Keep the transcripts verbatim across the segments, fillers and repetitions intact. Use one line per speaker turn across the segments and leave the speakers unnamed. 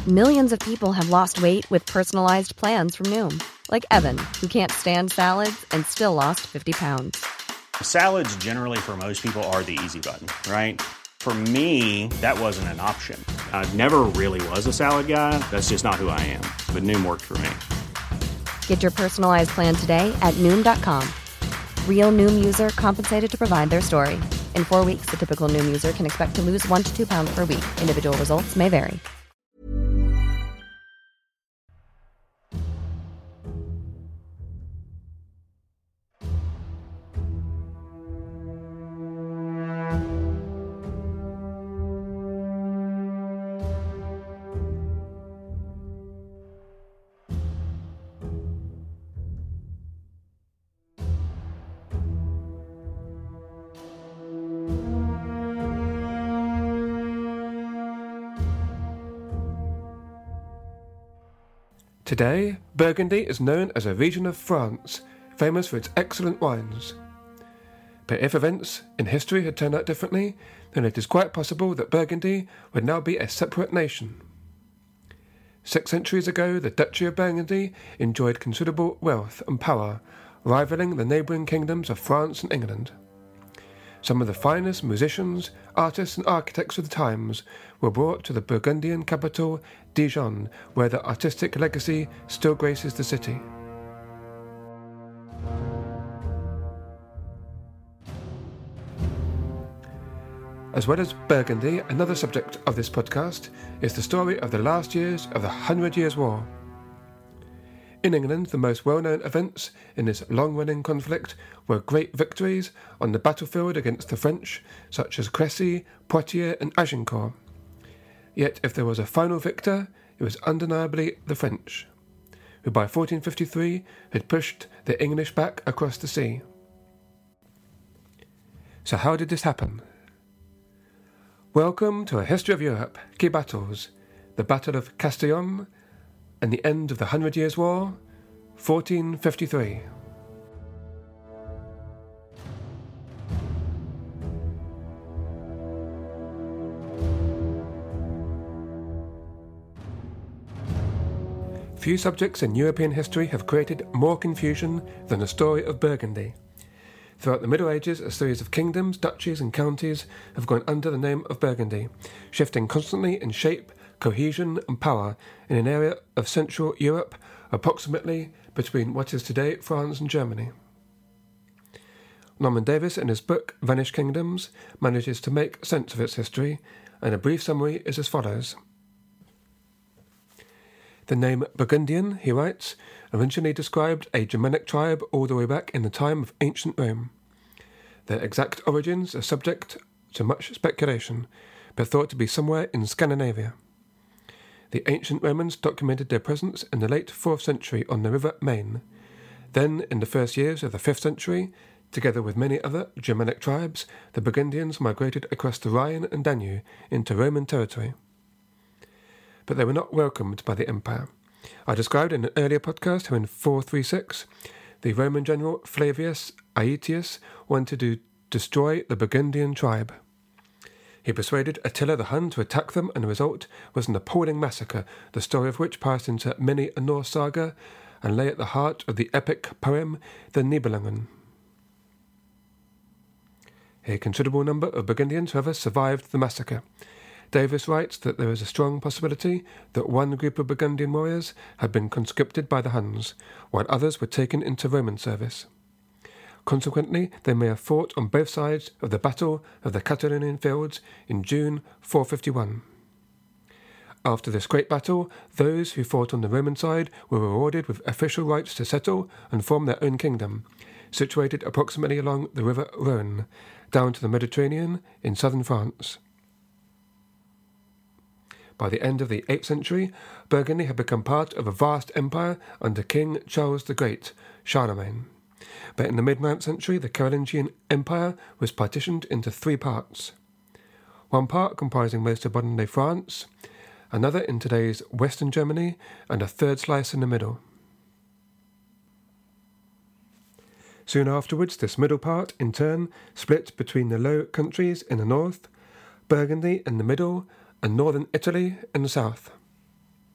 Millions of people have lost weight with personalized plans from Noom. Like Evan, who can't stand salads and still lost fifty pounds.
Salads generally for most people are the easy button, right? For me, that wasn't an option. I never really was a salad guy. That's just not who I am. But Noom worked for me.
Get your personalized plan today at Noom dot com. Real Noom user compensated to provide their story. In four weeks, the typical Noom user can expect to lose one to two pounds per week. Individual results may vary.
Today, Burgundy is known as a region of France, famous for its excellent wines. But if events in history had turned out differently, then it is quite possible that Burgundy would now be a separate nation. Six centuries ago, the Duchy of Burgundy enjoyed considerable wealth and power, rivaling the neighbouring kingdoms of France and England. Some of the finest musicians, artists and architects of the times were brought to the Burgundian capital, Dijon, where their artistic legacy still graces the city. As well as Burgundy, another subject of this podcast is the story of the last years of the Hundred Years' War. In England, the most well-known events in this long-running conflict were great victories on the battlefield against the French, such as Crécy, Poitiers and Agincourt. Yet if there was a final victor, it was undeniably the French, who by fourteen fifty-three had pushed the English back across the sea. So how did this happen? Welcome to a history of Europe, key battles, the Battle of Castillon, and the end of the Hundred Years' War, fourteen fifty-three. Few subjects in European history have created more confusion than the story of Burgundy. Throughout the Middle Ages, a series of kingdoms, duchies and counties have gone under the name of Burgundy, shifting constantly in shape, cohesion and power in an area of Central Europe, approximately between what is today France and Germany. Norman Davis, in his book Vanished Kingdoms, manages to make sense of its history, and a brief summary is as follows. The name Burgundian, he writes, originally described a Germanic tribe all the way back in the time of ancient Rome. Their exact origins are subject to much speculation, but thought to be somewhere in Scandinavia. The ancient Romans documented their presence in the late fourth century on the river Main. Then, in the first years of the fifth century, together with many other Germanic tribes, the Burgundians migrated across the Rhine and Danube into Roman territory. But they were not welcomed by the empire. I described in an earlier podcast how in four thirty-six, the Roman general Flavius Aetius wanted to destroy the Burgundian tribe. He persuaded Attila the Hun to attack them, and the result was an appalling massacre, the story of which passed into many a Norse saga and lay at the heart of the epic poem The Nibelungen. A considerable number of Burgundians, however, survived the massacre. Davis writes that there is a strong possibility that one group of Burgundian warriors had been conscripted by the Huns, while others were taken into Roman service. Consequently, they may have fought on both sides of the Battle of the Catalaunian Fields in June four fifty-one. After this great battle, those who fought on the Roman side were rewarded with official rights to settle and form their own kingdom, situated approximately along the river Rhône, down to the Mediterranean in southern France. By the end of the eighth century, Burgundy had become part of a vast empire under King Charles the Great, Charlemagne. But in the mid-ninth century, the Carolingian Empire was partitioned into three parts. One part comprising most of modern-day France, another in today's Western Germany, and a third slice in the middle. Soon afterwards, this middle part, in turn, split between the Low Countries in the north, Burgundy in the middle, and northern Italy in the south.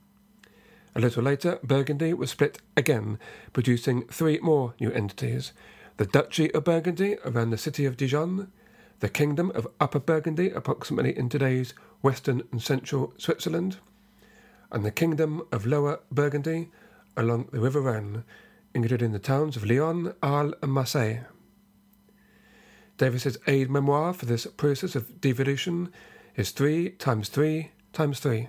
A little later, Burgundy was split again, producing three more new entities: the Duchy of Burgundy around the city of Dijon, the Kingdom of Upper Burgundy approximately in today's western and central Switzerland, and the Kingdom of Lower Burgundy along the River Rhone, including the towns of Lyon, Arles, and Marseille. Davis's aide-memoir for this process of devolution is three times three times three.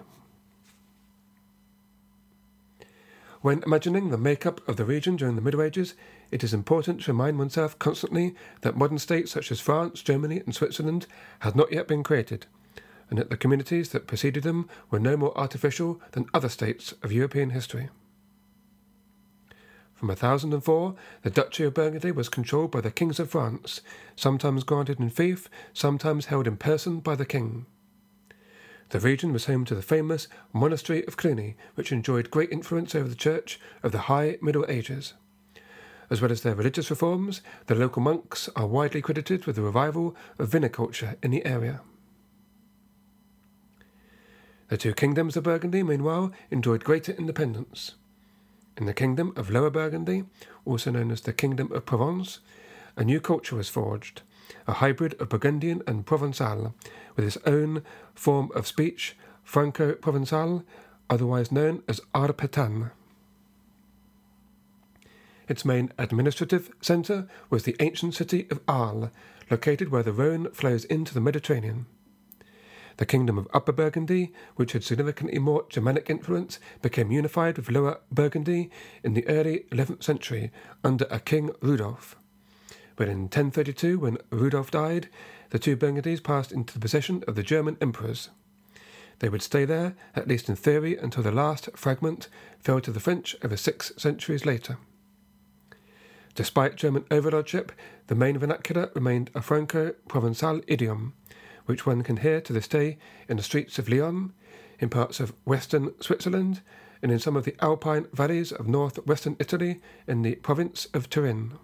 When imagining the makeup of the region during the Middle Ages, it is important to remind oneself constantly that modern states such as France, Germany, and Switzerland had not yet been created, and that the communities that preceded them were no more artificial than other states of European history. From one thousand four, the Duchy of Burgundy was controlled by the kings of France, sometimes granted in fief, sometimes held in person by the king. The region was home to the famous monastery of Cluny, which enjoyed great influence over the Church of the High Middle Ages. As well as their religious reforms, the local monks are widely credited with the revival of viniculture in the area. The two kingdoms of Burgundy, meanwhile, enjoyed greater independence. In the Kingdom of Lower Burgundy, also known as the Kingdom of Provence, a new culture was forged, a hybrid of Burgundian and Provençal, with its own form of speech, Franco-Provençal, otherwise known as Arpitan. Its main administrative centre was the ancient city of Arles, located where the Rhone flows into the Mediterranean. The Kingdom of Upper Burgundy, which had significantly more Germanic influence, became unified with Lower Burgundy in the early eleventh century under a King Rudolf. But in ten thirty-two, when Rudolf died, the two Burgundies passed into the possession of the German emperors. They would stay there, at least in theory, until the last fragment fell to the French over six centuries later. Despite German overlordship, the main vernacular remained a Franco-Provençal idiom, which one can hear to this day in the streets of Lyon, in parts of western Switzerland, and in some of the alpine valleys of northwestern Italy in the province of Turin.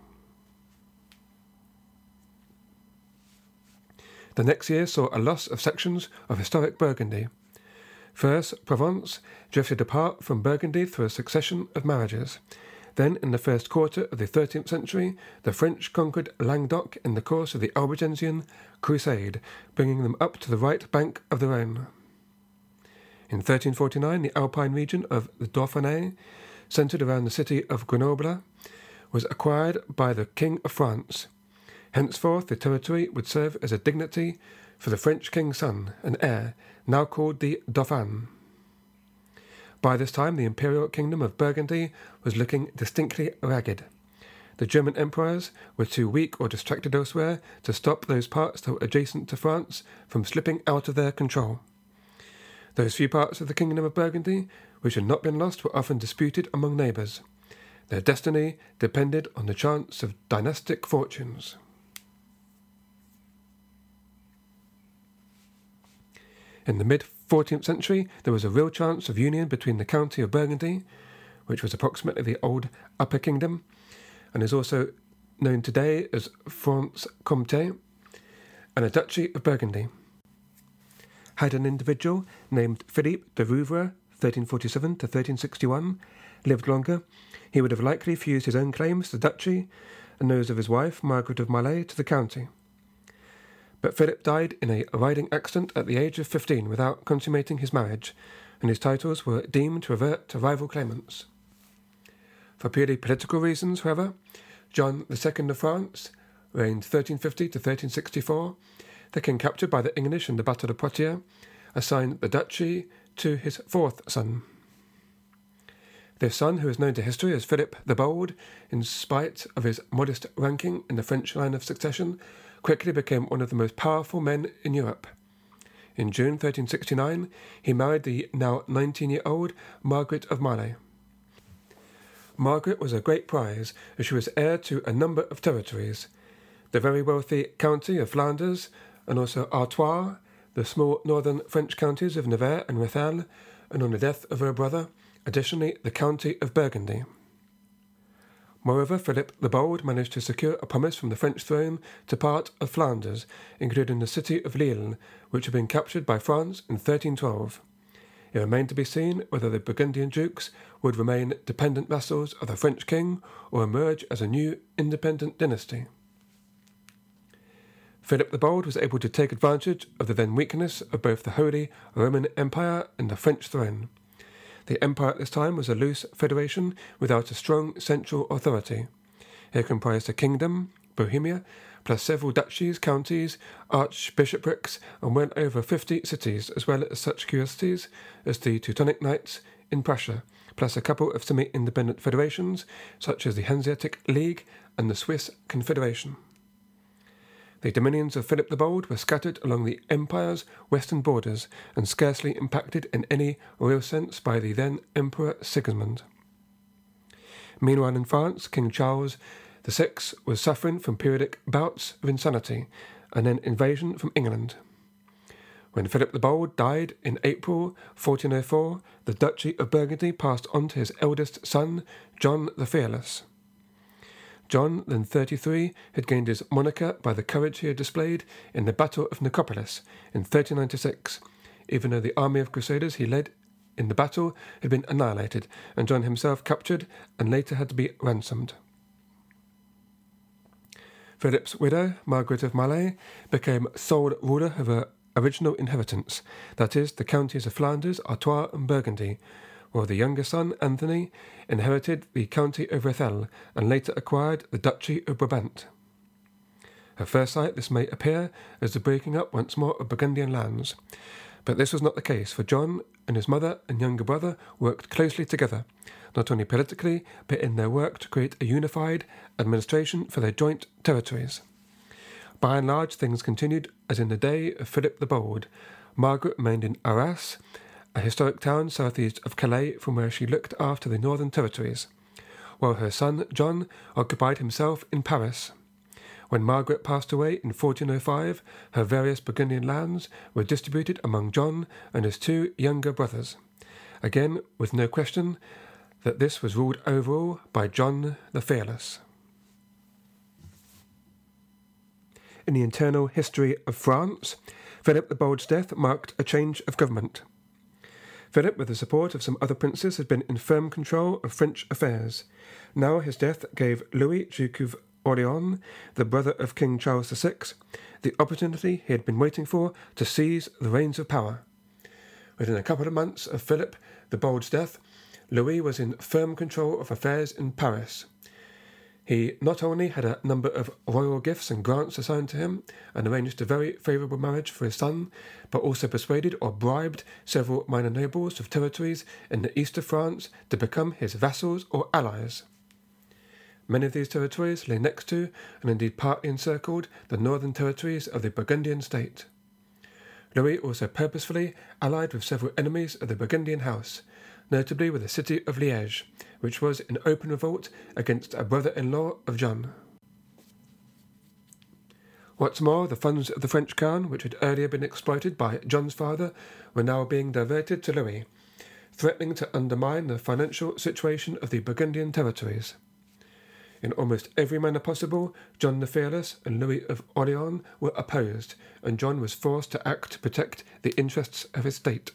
The next year saw a loss of sections of historic Burgundy. First, Provence drifted apart from Burgundy through a succession of marriages. Then, in the first quarter of the thirteenth century, the French conquered Languedoc in the course of the Albigensian Crusade, bringing them up to the right bank of the Rhone. In thirteen forty-nine, the Alpine region of the Dauphiné, centred around the city of Grenoble, was acquired by the King of France. Henceforth, the territory would serve as a dignity for the French king's son and heir, now called the Dauphin. By this time, the imperial kingdom of Burgundy was looking distinctly ragged. The German emperors were too weak or distracted elsewhere to stop those parts that were adjacent to France from slipping out of their control. Those few parts of the kingdom of Burgundy which had not been lost were often disputed among neighbours. Their destiny depended on the chance of dynastic fortunes. In the mid-fourteenth century, there was a real chance of union between the county of Burgundy, which was approximately the old Upper Kingdom, and is also known today as Franche-Comté, and a Duchy of Burgundy. Had an individual named Philippe de Rouvre, thirteen forty-seven to thirteen sixty-one, lived longer, he would have likely fused his own claims to the duchy and those of his wife, Margaret of Malay, to the county. But Philip died in a riding accident at the age of fifteen without consummating his marriage, and his titles were deemed to revert to rival claimants. For purely political reasons, however, John the Second of France reigned thirteen fifty to thirteen sixty-four. The king captured by the English in the Battle of Poitiers assigned the duchy to his fourth son. This son, who is known to history as Philip the Bold, in spite of his modest ranking in the French line of succession, quickly became one of the most powerful men in Europe. In June thirteen sixty-nine, he married the now nineteen-year-old Margaret of Malay. Margaret was a great prize, as she was heir to a number of territories: the very wealthy county of Flanders, and also Artois, the small northern French counties of Nevers and Rethel, and on the death of her brother, additionally the county of Burgundy. Moreover, Philip the Bold managed to secure a promise from the French throne to part of Flanders, including the city of Lille, which had been captured by France in thirteen twelve. It remained to be seen whether the Burgundian dukes would remain dependent vassals of the French king or emerge as a new independent dynasty. Philip the Bold was able to take advantage of the then weakness of both the Holy Roman Empire and the French throne. The empire at this time was a loose federation without a strong central authority. It comprised a kingdom, Bohemia, plus several duchies, counties, archbishoprics, and well over fifty cities, as well as such curiosities as the Teutonic Knights in Prussia, plus a couple of semi-independent federations, such as the Hanseatic League and the Swiss Confederation. The dominions of Philip the Bold were scattered along the empire's western borders and scarcely impacted in any real sense by the then Emperor Sigismund. Meanwhile in France, King Charles the Sixth was suffering from periodic bouts of insanity and an invasion from England. When Philip the Bold died in April fourteen oh four, the Duchy of Burgundy passed on to his eldest son, John the Fearless. John, then thirty-three, had gained his moniker by the courage he had displayed in the Battle of Nicopolis in thirteen ninety-six, even though the army of crusaders he led in the battle had been annihilated and John himself captured and later had to be ransomed. Philip's widow, Margaret of Malay, became sole ruler of her original inheritance, that is, the counties of Flanders, Artois and Burgundy, while the younger son, Anthony, inherited the county of Rethel and later acquired the Duchy of Brabant. At first sight this may appear as the breaking up once more of Burgundian lands, but this was not the case, for John and his mother and younger brother worked closely together, not only politically, but in their work to create a unified administration for their joint territories. By and large, things continued as in the day of Philip the Bold. Margaret remained in Arras, a historic town southeast of Calais, from where she looked after the northern territories, while her son John occupied himself in Paris. When Margaret passed away in fourteen oh five, her various Burgundian lands were distributed among John and his two younger brothers, again with no question that this was ruled overall by John the Fearless. In the internal history of France, Philip the Bold's death marked a change of government. Philip, with the support of some other princes, had been in firm control of French affairs. Now his death gave Louis, Duke of Orleans, the brother of King Charles the Sixth, the opportunity he had been waiting for to seize the reins of power. Within a couple of months of Philip the Bold's death, Louis was in firm control of affairs in Paris. He not only had a number of royal gifts and grants assigned to him and arranged a very favourable marriage for his son, but also persuaded or bribed several minor nobles of territories in the east of France to become his vassals or allies. Many of these territories lay next to, and indeed partly encircled, the northern territories of the Burgundian state. Louis also purposefully allied with several enemies of the Burgundian house, notably with the city of Liège, which was in open revolt against a brother-in-law of John. What's more, the funds of the French crown, which had earlier been exploited by John's father, were now being diverted to Louis, threatening to undermine the financial situation of the Burgundian territories. In almost every manner possible, John the Fearless and Louis of Orleans were opposed, and John was forced to act to protect the interests of his state.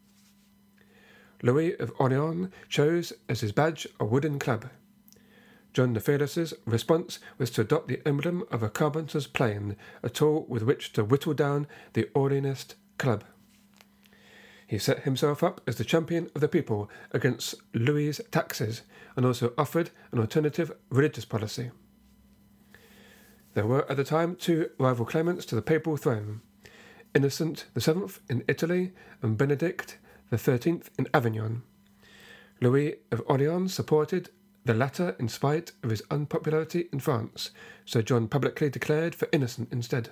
Louis of Orleans chose as his badge a wooden club. John the Fearless's response was to adopt the emblem of a carpenter's plane, a tool with which to whittle down the Orleanist club. He set himself up as the champion of the people against Louis's taxes, and also offered an alternative religious policy. There were at the time two rival claimants to the papal throne, Innocent the Seventh in Italy and Benedict the Thirteenth in Avignon. Louis of Orleans supported the latter in spite of his unpopularity in France, so John publicly declared for Innocent instead.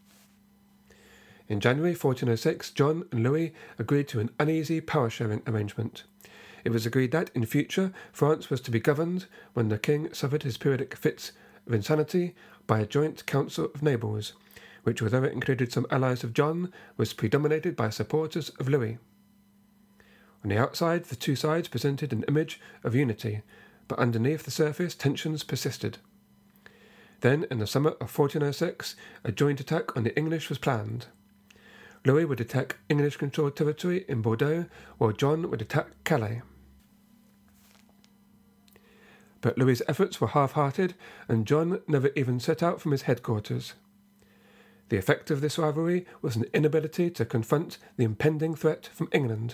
In January fourteen oh six, John and Louis agreed to an uneasy power-sharing arrangement. It was agreed that, in future, France was to be governed, when the king suffered his periodic fits of insanity, by a joint council of nobles, which, although it included some allies of John, was predominated by supporters of Louis. On the outside, the two sides presented an image of unity, but underneath the surface tensions persisted. Then, in the summer of fourteen oh six, a joint attack on the English was planned. Louis would attack English-controlled territory in Bordeaux, while John would attack Calais. But Louis's efforts were half-hearted, and John never even set out from his headquarters. The effect of this rivalry was an inability to confront the impending threat from England.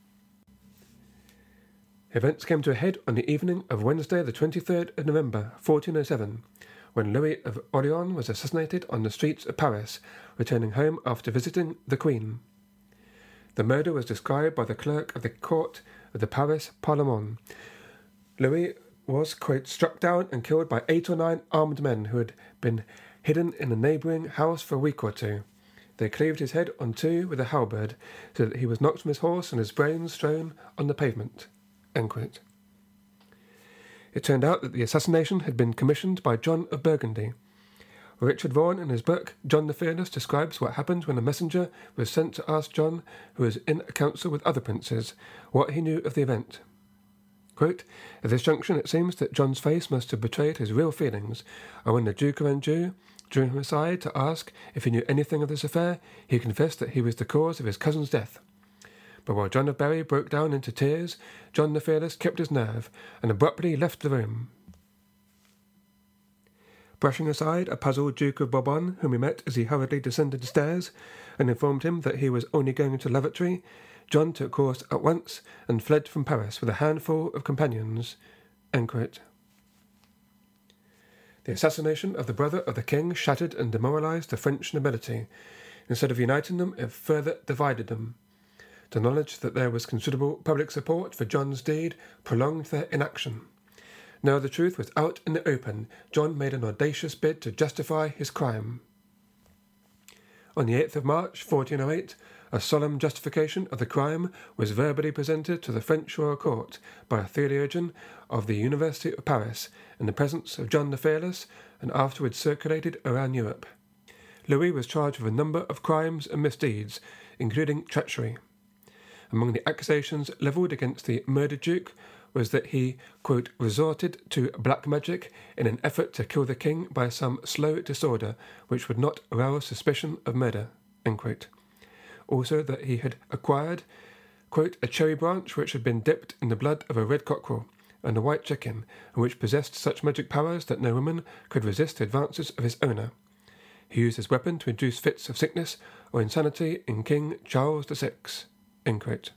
Events came to a head on the evening of Wednesday the twenty-third of November, fourteen oh seven, when Louis of Orleans was assassinated on the streets of Paris, returning home after visiting the Queen. The murder was described by the clerk of the court of the Paris Parlement. Louis was, quote, struck down and killed by eight or nine armed men who had been hidden in a neighbouring house for a week or two. They cleaved his head on two with a halberd, so that he was knocked from his horse and his brains strewn on the pavement. End quote. It turned out that the assassination had been commissioned by John of Burgundy. Richard Vaughan, in his book John the Fearless, describes what happened when a messenger was sent to ask John, who was in a council with other princes, what he knew of the event. Quote, at this junction it seems that John's face must have betrayed his real feelings, and when the Duke of Anjou drew him aside to ask if he knew anything of this affair, he confessed that he was the cause of his cousin's death. But while John of Berry broke down into tears, John the Fearless kept his nerve, and abruptly left the room. Brushing aside a puzzled Duke of Bourbon, whom he met as he hurriedly descended the stairs, and informed him that he was only going to lavatory, John took course at once and fled from Paris with a handful of companions. End quote. The assassination of the brother of the king shattered and demoralised the French nobility. Instead of uniting them, it further divided them. The knowledge that there was considerable public support for John's deed prolonged their inaction. Now the truth was out in the open. John made an audacious bid to justify his crime. On the eighth of March, fourteen oh eight, a solemn justification of the crime was verbally presented to the French royal court by a theologian of the University of Paris in the presence of John the Fearless, and afterwards circulated around Europe. Louis was charged with a number of crimes and misdeeds, including treachery. Among the accusations levelled against the murdered Duke was that he, quote, resorted to black magic in an effort to kill the king by some slow disorder which would not arouse suspicion of murder, end quote. Also that he had acquired, quote, a cherry branch which had been dipped in the blood of a red cockerel and a white chicken, and which possessed such magic powers that no woman could resist the advances of his owner. He used his weapon to induce fits of sickness or insanity in King Charles the Sixth, end quote.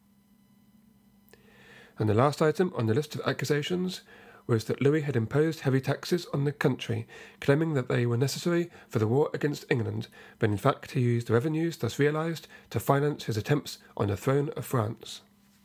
And the last item on the list of accusations was that Louis had imposed heavy taxes on the country, claiming that they were necessary for the war against England, but in fact he used the revenues thus realised to finance his attempts on the throne of France.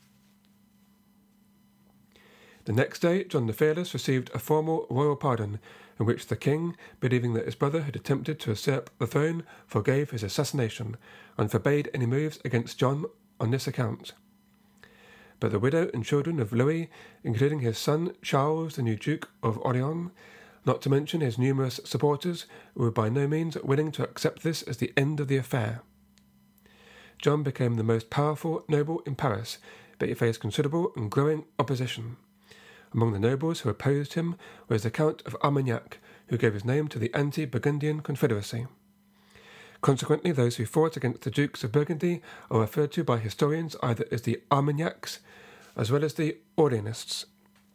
The next day, John the Fearless received a formal royal pardon, in which the king, believing that his brother had attempted to usurp the throne, forgave his assassination, and forbade any moves against John on this account. But the widow and children of Louis, including his son Charles, the new Duke of Orleans, not to mention his numerous supporters, were by no means willing to accept this as the end of the affair. John became the most powerful noble in Paris, but he faced considerable and growing opposition. Among the nobles who opposed him was the Count of Armagnac, who gave his name to the anti-Burgundian confederacy. Consequently, those who fought against the Dukes of Burgundy are referred to by historians either as the Armagnacs as well as the Orleanists.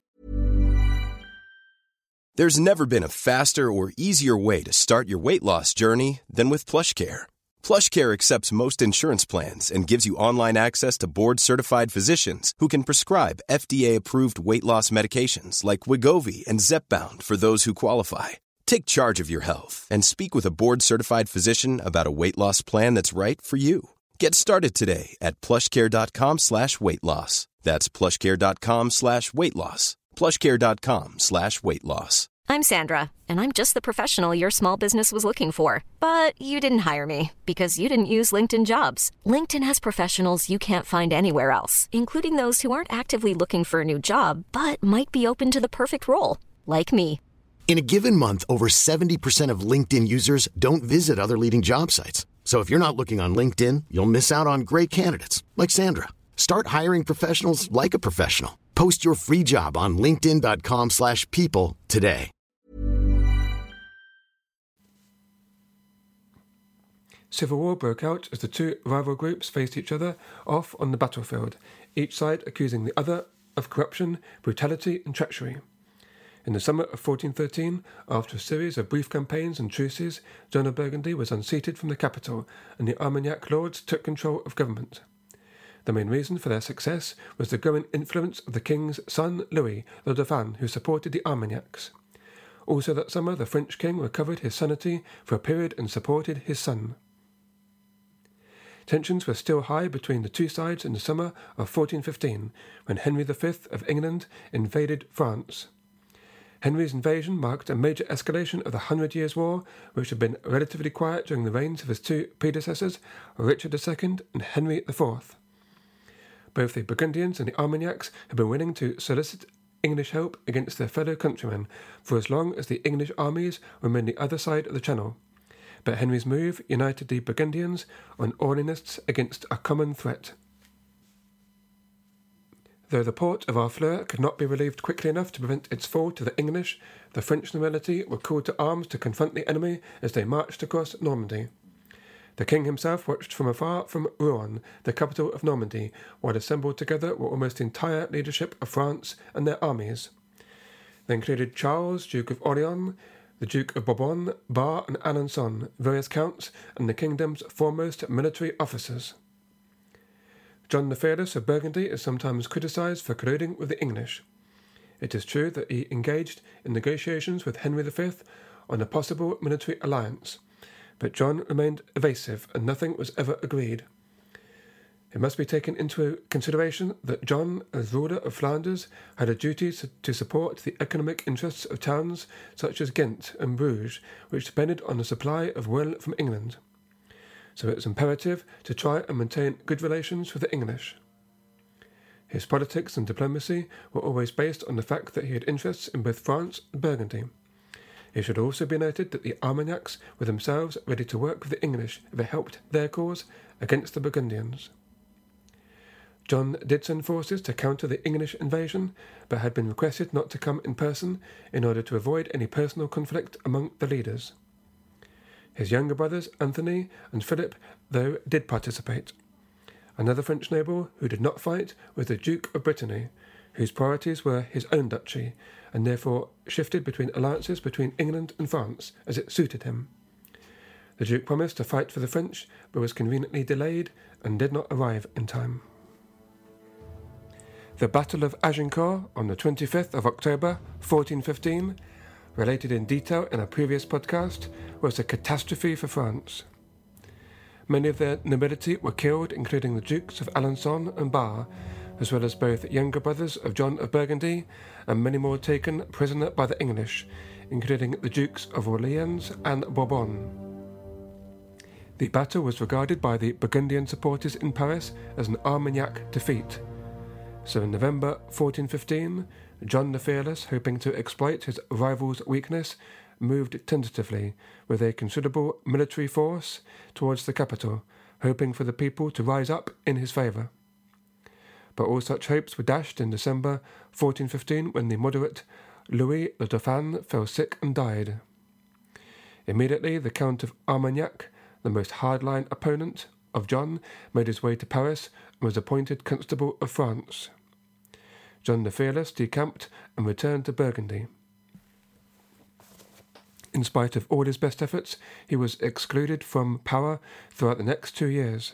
There's never been a faster or easier way to start your weight loss journey than with PlushCare. PlushCare accepts most insurance plans and gives you online access to board-certified physicians who can prescribe F D A-approved weight loss medications like Wegovy and Zepbound for those who qualify. Take charge of your health and speak with a board-certified physician about a weight loss plan that's right for you. Get started today at plushcare.com slash weight loss. That's plushcare.com slash weight loss. plushcare.com slash weight loss.
I'm Sandra, and I'm just the professional your small business was looking for. But you didn't hire me because you didn't use LinkedIn Jobs. LinkedIn has professionals you can't find anywhere else, including those who aren't actively looking for a new job, but might be open to the perfect role, like me.
In a given month, over seventy percent of LinkedIn users don't visit other leading job sites. So if you're not looking on LinkedIn, you'll miss out on great candidates like Sandra. Start hiring professionals like a professional. Post your free job on linkedin.com slash people today.
civil war broke out as the two rival groups faced each other off on the battlefield, each side accusing the other of corruption, brutality and treachery. In the summer of fourteen thirteen, after a series of brief campaigns and truces, John of Burgundy was unseated from the capital, and the Armagnac lords took control of government. The main reason for their success was the growing influence of the king's son Louis, the Dauphin, who supported the Armagnacs. Also that summer, the French king recovered his sanity for a period and supported his son. Tensions were still high between the two sides in the summer of fourteen fifteen, when Henry the Fifth of England invaded France. Henry's invasion marked a major escalation of the Hundred Years' War, which had been relatively quiet during the reigns of his two predecessors, Richard the Second and Henry the Fourth. Both the Burgundians and the Armagnacs had been willing to solicit English help against their fellow countrymen for as long as the English armies remained the other side of the Channel. But Henry's move united the Burgundians on Orleanists against a common threat. Though the port of Harfleur could not be relieved quickly enough to prevent its fall to the English, the French nobility were called to arms to confront the enemy as they marched across Normandy. The king himself watched from afar from Rouen, the capital of Normandy, while assembled together were almost the entire leadership of France and their armies. They included Charles, Duke of Orleans, the Duke of Bourbon, Bar and Alençon, various counts, and the kingdom's foremost military officers. John the Fearless of Burgundy is sometimes criticised for colluding with the English. It is true that he engaged in negotiations with Henry the Fifth on a possible military alliance, but John remained evasive and nothing was ever agreed. It must be taken into consideration that John, as ruler of Flanders, had a duty to support the economic interests of towns such as Ghent and Bruges, which depended on the supply of oil from England. So it was imperative to try and maintain good relations with the English. His politics and diplomacy were always based on the fact that he had interests in both France and Burgundy. It should also be noted that the Armagnacs were themselves ready to work with the English if it helped their cause against the Burgundians. John did send forces to counter the English invasion, but had been requested not to come in person in order to avoid any personal conflict among the leaders. His younger brothers, Anthony and Philip, though, did participate. Another French noble who did not fight was the Duke of Brittany, whose priorities were his own duchy, and therefore shifted between alliances between England and France as it suited him. The Duke promised to fight for the French, but was conveniently delayed and did not arrive in time. The Battle of Agincourt on the twenty-fifth of October, fourteen fifteen, related in detail in a previous podcast, was a catastrophe for France. Many of their nobility were killed, including the Dukes of Alençon and Bar, as well as both younger brothers of John of Burgundy, and many more taken prisoner by the English, including the Dukes of Orleans and Bourbon. The battle was regarded by the Burgundian supporters in Paris as an Armagnac defeat. So in November fourteen fifteen, John the Fearless, hoping to exploit his rival's weakness, moved tentatively, with a considerable military force, towards the capital, hoping for the people to rise up in his favour. But all such hopes were dashed in December fourteen fifteen when the moderate Louis the Dauphin fell sick and died. Immediately the Count of Armagnac, the most hardline opponent of John, made his way to Paris and was appointed Constable of France. John the Fearless decamped and returned to Burgundy. In spite of all his best efforts, he was excluded from power throughout the next two years.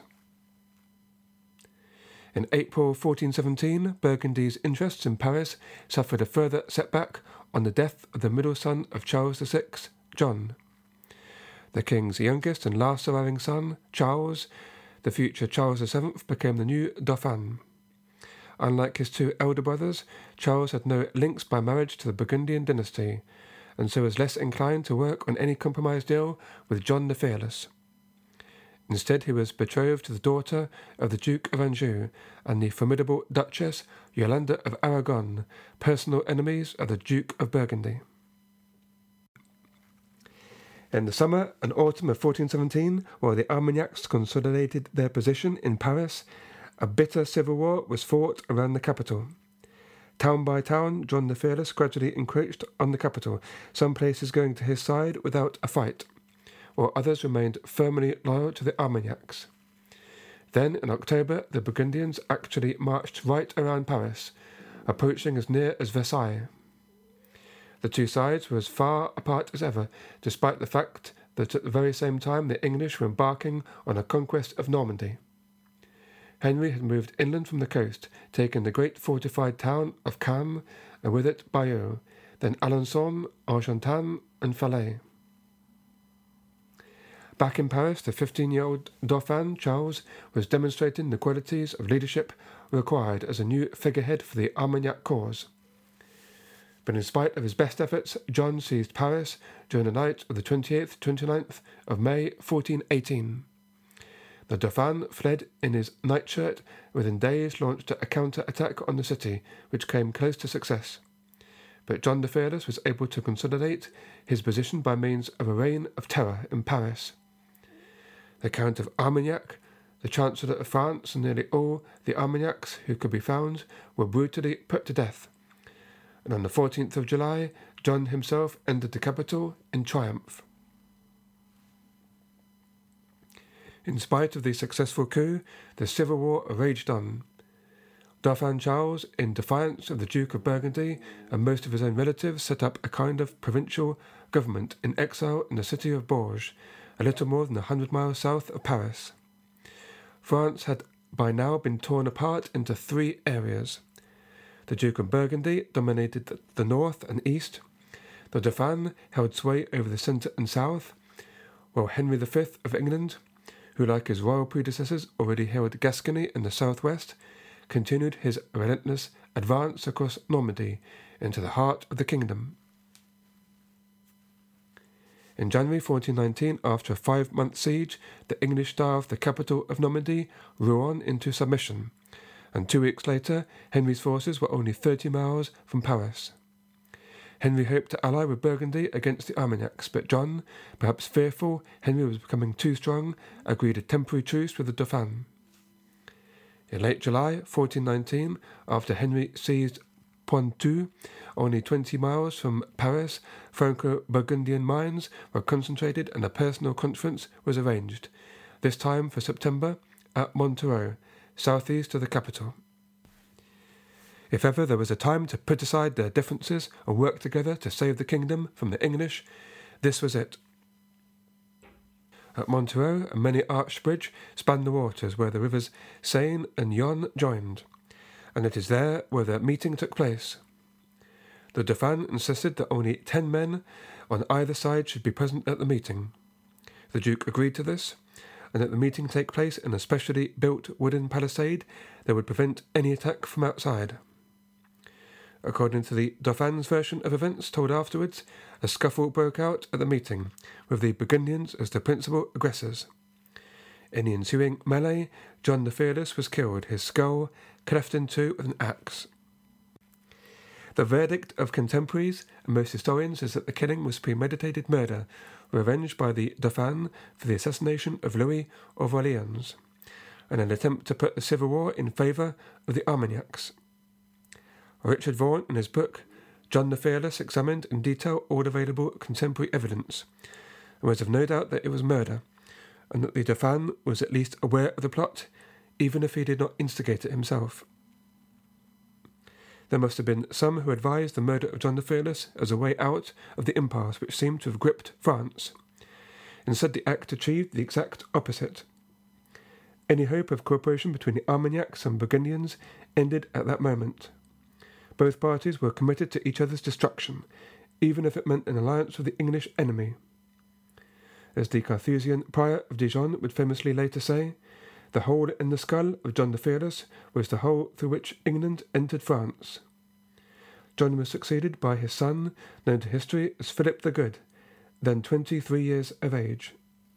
In April fourteen seventeen, Burgundy's interests in Paris suffered a further setback on the death of the middle son of Charles the Sixth, John. The king's youngest and last surviving son, Charles, the future Charles the Seventh, became the new Dauphin. Unlike his two elder brothers, Charles had no links by marriage to the Burgundian dynasty, and so was less inclined to work on any compromise deal with John the Fearless. Instead, he was betrothed to the daughter of the Duke of Anjou and the formidable Duchess Yolande of Aragon, personal enemies of the Duke of Burgundy. In the summer and autumn of fourteen seventeen, while the Armagnacs consolidated their position in Paris, a bitter civil war was fought around the capital. Town by town, John the Fearless gradually encroached on the capital, some places going to his side without a fight. while others remained firmly loyal to the Armagnacs. Then, in October, the Burgundians actually marched right around Paris, approaching as near as Versailles. The two sides were as far apart as ever, despite the fact that at the very same time the English were embarking on a conquest of Normandy. Henry had moved inland from the coast, taking the great fortified town of Caen, and with it Bayeux, then Alençon, Argentan, and Falaise. Back in Paris, the fifteen-year-old Dauphin Charles was demonstrating the qualities of leadership required as a new figurehead for the Armagnac cause. But in spite of his best efforts, John seized Paris during the night of the twenty-eighth to twenty-ninth of May fourteen eighteen. The Dauphin fled in his nightshirt and within days launched a counter-attack on the city, which came close to success. But John the Fearless was able to consolidate his position by means of a reign of terror in Paris. The Count of Armagnac, the Chancellor of France, and nearly all the Armagnacs who could be found were brutally put to death. And on the fourteenth of July, John himself entered the capital in triumph. In spite of the successful coup, the civil war raged on. Dauphin Charles, in defiance of the Duke of Burgundy and most of his own relatives, set up a kind of provincial government in exile in the city of Bourges, a little more than a hundred miles south of Paris. France had by now been torn apart into three areas. The Duke of Burgundy dominated the north and east. The Dauphin held sway over the centre and south, while Henry the Fifth of England, who like his royal predecessors already held Gascony in the southwest, continued his relentless advance across Normandy into the heart of the kingdom. In January fourteen nineteen, after a five-month siege, the English starved the capital of Normandy, Rouen, into submission, and two weeks later Henry's forces were only thirty miles from Paris. Henry hoped to ally with Burgundy against the Armagnacs, but John, perhaps fearful Henry was becoming too strong, agreed a temporary truce with the Dauphin. In late July fourteen nineteen, after Henry seized Pointou, only twenty miles from Paris, Franco-Burgundian minds were concentrated and a personal conference was arranged, this time for September, at Montereau, southeast of the capital. If ever there was a time to put aside their differences and work together to save the kingdom from the English, this was it. At Montereau, a many-arched bridge spanned the waters where the rivers Seine and Yonne joined, and it is there where the meeting took place. The Dauphin insisted that only ten men on either side should be present at the meeting. The Duke agreed to this, and that the meeting take place in a specially built wooden palisade that would prevent any attack from outside. According to the Dauphin's version of events told afterwards, a scuffle broke out at the meeting, with the Burgundians as the principal aggressors. In the ensuing melee, John the Fearless was killed, his skull cleft in two with an axe. The verdict of contemporaries and most historians is that the killing was premeditated murder, revenged by the Dauphin for the assassination of Louis of Orleans, and an attempt to put the civil war in favour of the Armagnacs. Richard Vaughan, in his book John the Fearless, examined in detail all available contemporary evidence, and was of no doubt that it was murder, and that the Dauphin was at least aware of the plot, even if he did not instigate it himself. There must have been some who advised the murder of John the Fearless as a way out of the impasse which seemed to have gripped France. Instead, the act achieved the exact opposite. Any hope of cooperation between the Armagnacs and Burgundians ended at that moment. Both parties were committed to each other's destruction, even if it meant an alliance with the English enemy. As the Carthusian prior of Dijon would famously later say, the hole in the skull of John the Fearless was the hole through which England entered France. John was succeeded by his son, known to history as Philip the Good, then twenty-three years of age.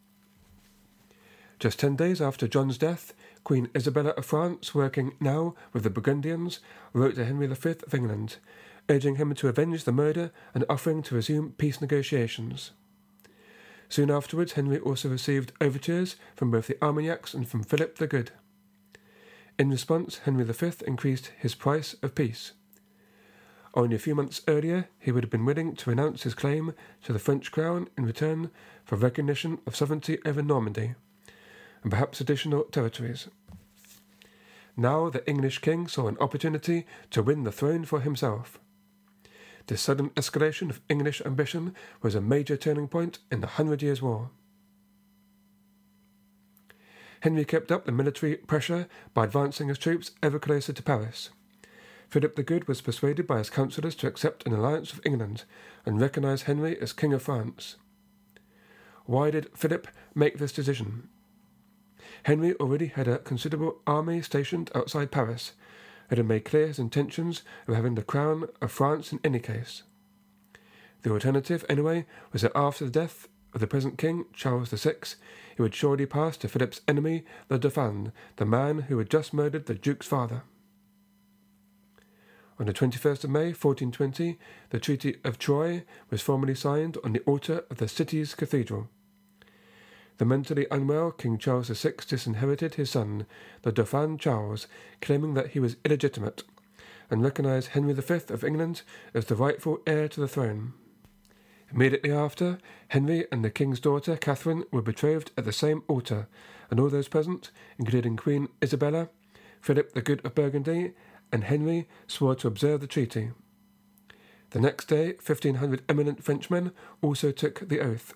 Just ten days after John's death, Queen Isabella of France, working now with the Burgundians, wrote to Henry the Fifth of England, urging him to avenge the murder and offering to resume peace negotiations. Soon afterwards, Henry also received overtures from both the Armagnacs and from Philip the Good. In response, Henry the Fifth increased his price of peace. Only a few months earlier, he would have been willing to renounce his claim to the French crown in return for recognition of sovereignty over Normandy, and perhaps additional territories. Now the English king saw an opportunity to win the throne for himself. This sudden escalation of English ambition was a major turning point in the Hundred Years' War. Henry kept up the military pressure by advancing his troops ever closer to Paris. Philip the Good was persuaded by his councillors to accept an alliance with England and recognise Henry as King of France. Why did Philip make this decision? Henry already had a considerable army stationed outside Paris, and had made clear his intentions of having the crown of France in any case. The alternative, anyway, was that after the death of the present king, Charles the Sixth, he would surely pass to Philip's enemy, the Dauphin, the man who had just murdered the Duke's father. On the twenty-first of May, fourteen twenty, the Treaty of Troyes was formally signed on the altar of the city's cathedral. The mentally unwell King Charles the Sixth disinherited his son, the Dauphin Charles, claiming that he was illegitimate, and recognised Henry the Fifth of England as the rightful heir to the throne. Immediately after, Henry and the king's daughter, Catherine, were betrothed at the same altar, and all those present, including Queen Isabella, Philip the Good of Burgundy, and Henry, swore to observe the treaty. The next day, fifteen hundred eminent Frenchmen also took the oath.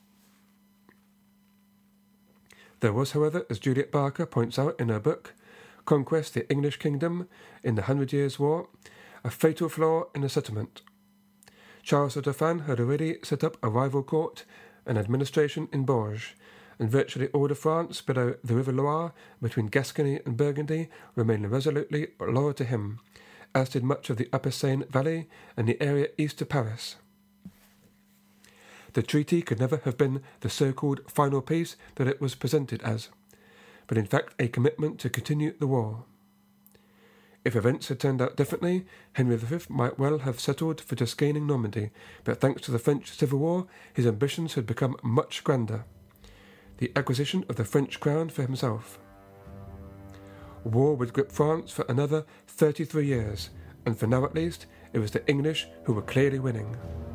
There was, however, as Juliet Barker points out in her book, Conquest the English Kingdom in the Hundred Years' War, a fatal flaw in the settlement. Charles the Dauphin had already set up a rival court and administration in Bourges, and virtually all of France below the River Loire, between Gascony and Burgundy, remained resolutely loyal to him, as did much of the Upper Seine Valley and the area east of Paris. The treaty could never have been the so-called final peace that it was presented as, but in fact a commitment to continue the war. If events had turned out differently, Henry the Fifth might well have settled for just gaining Normandy, but thanks to the French Civil War, his ambitions had become much grander. The acquisition of the French crown for himself. War would grip France for another thirty-three years, and for now at least, it was the English who were clearly winning.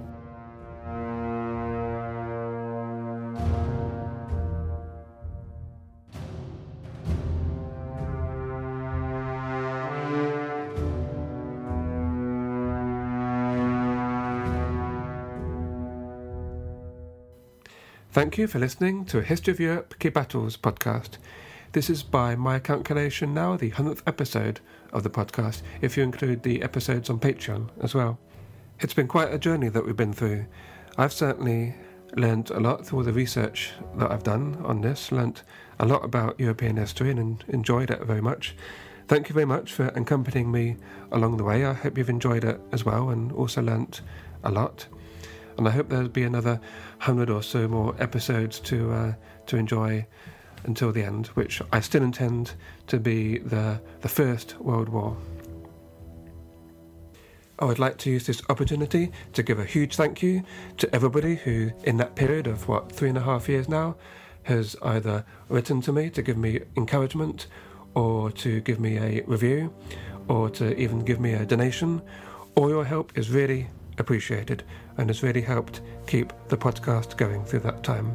Thank you for listening to a History of Europe Key Battles podcast. This is, by my calculation now, the hundredth episode of the podcast, if you include the episodes on Patreon as well. It's been quite a journey that we've been through. I've certainly learnt a lot through all the research that I've done on this, learnt a lot about European history and enjoyed it very much. Thank you very much for accompanying me along the way. I hope you've enjoyed it as well and also learnt a lot. And I hope there'll be another hundred or so more episodes to uh, to enjoy until the end, which I still intend to be the the First World War. I would like to use this opportunity to give a huge thank you to everybody who, in that period of, what, three and a half years now, has either written to me to give me encouragement, or to give me a review, or to even give me a donation. All your help is really appreciated and has really helped keep the podcast going through that time.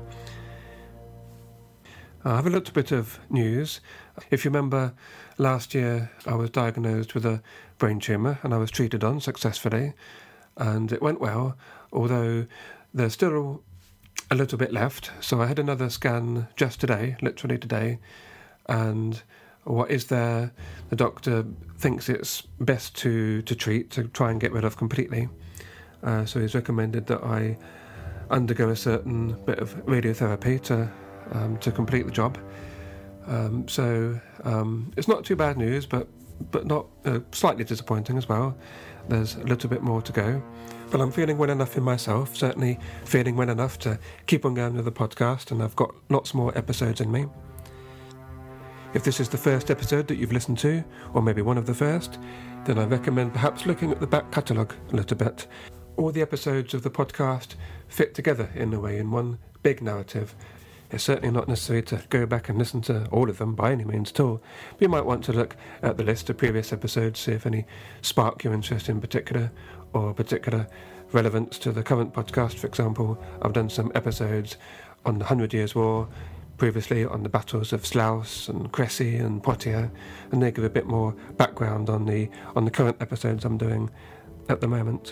I have a little bit of news. If you remember, last year I was diagnosed with a brain tumour and I was treated on successfully, and it went well, although there's still a little bit left. So I had another scan just today, literally today, and what is there, the doctor thinks it's best to, to treat, to try and get rid of completely. Uh, so he's recommended that I undergo a certain bit of radiotherapy to um, to complete the job. Um, so um, it's not too bad news, but but not uh, slightly disappointing as well. There's a little bit more to go, but I'm feeling well enough in myself. Certainly feeling well enough to keep on going with the podcast, and I've got lots more episodes in me. If this is the first episode that you've listened to, or maybe one of the first, then I recommend perhaps looking at the back catalogue a little bit. All the episodes of the podcast fit together in a way in one big narrative. It's certainly not necessary to go back and listen to all of them by any means at all. But you might want to look at the list of previous episodes, see if any spark your interest in particular, or particular relevance to the current podcast. For example, I've done some episodes on the Hundred Years' War, previously on the battles of Sluis and Crécy and Poitiers, and they give a bit more background on the on the current episodes I'm doing at the moment.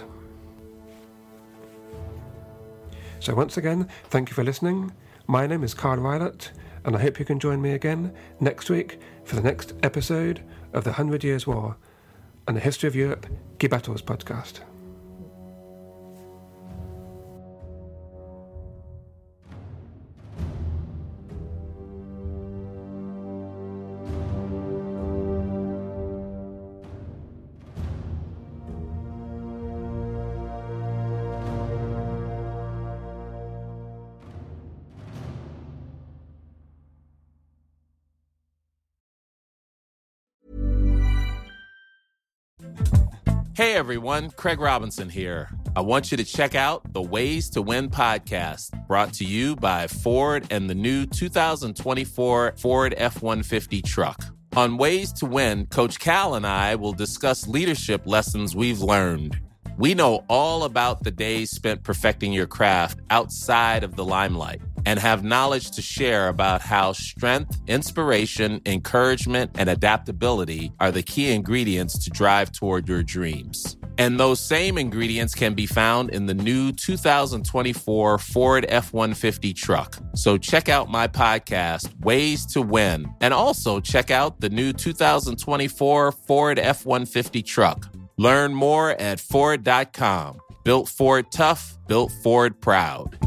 So once again, thank you for listening. My name is Carl Rylott, and I hope you can join me again next week for the next episode of the Hundred Years' War and the History of Europe Guy Battles podcast.
Hey everyone, Craig Robinson here. I want you to check out the Ways to Win podcast, brought to you by Ford and the new two thousand twenty-four Ford F one fifty truck. On Ways to Win, Coach Cal and I will discuss leadership lessons we've learned. We know all about the days spent perfecting your craft outside of the limelight and have knowledge to share about how strength, inspiration, encouragement, and adaptability are the key ingredients to drive toward your dreams. And those same ingredients can be found in the new two thousand twenty-four Ford F one fifty truck. So check out my podcast, Ways to Win, and also check out the new two thousand twenty-four Ford F one fifty truck. Learn more at Ford dot com. Built Ford tough, built Ford proud.